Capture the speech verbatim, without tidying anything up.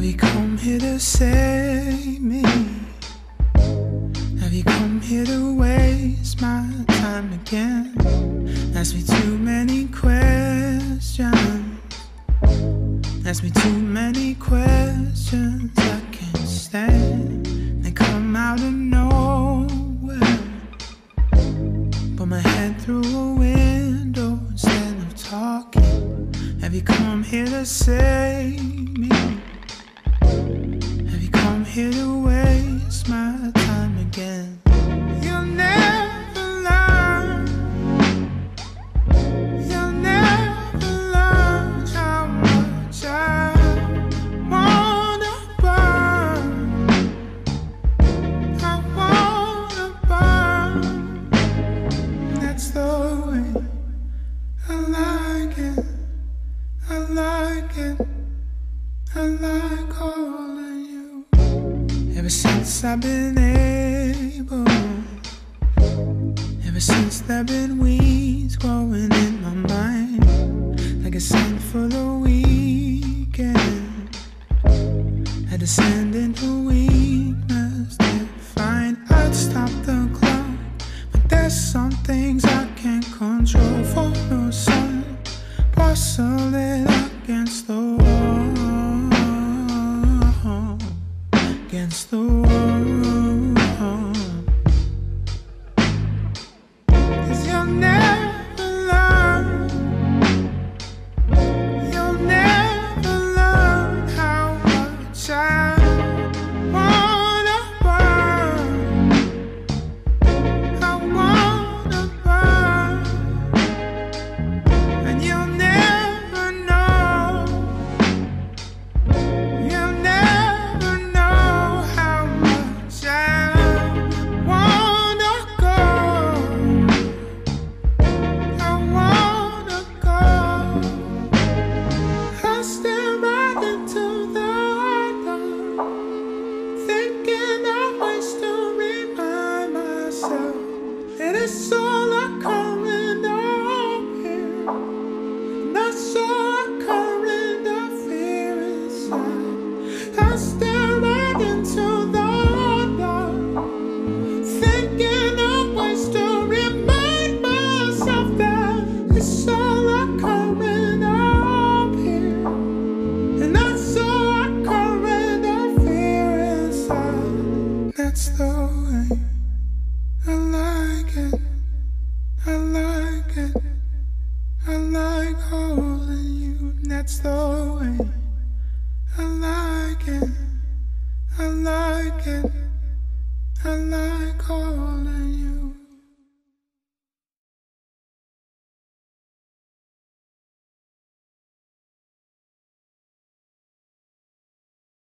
you come here to save me? Have you come here to waste my time again? Ask me too many questions. Ask me too many questions I can't stand. They come out of nowhere. Put my head through a window instead of talking. Have you come here to save me? Have you come here to waste my time again? You'll never learn. You'll never learn how much I wanna burn. I wanna burn. That's the way I like it. I like it. I like holding you. Ever since I've been able, ever since there've been weeds growing in my mind, like a scent for the weekend, I descend into weakness to find I'd stop the clock, but there's some things I can't control. For no sun, bustle it against the wall, against the wall. 'Cause you'll never learn, you'll never learn how much I wanna burn. I wanna burn, and you'll never know, you'll never know how much I wanna go. I wanna go. I stare right into the light, thinking of ways to remind myself that it's all occurring up here. That's all occurring up here inside. I stare right into the light, thinking of ways to remind myself that it's all occurring up here. And that's all occurring up here inside. That's the way I like it. I like it. I like holding you. That's the way I like it. I like it. I like holding you.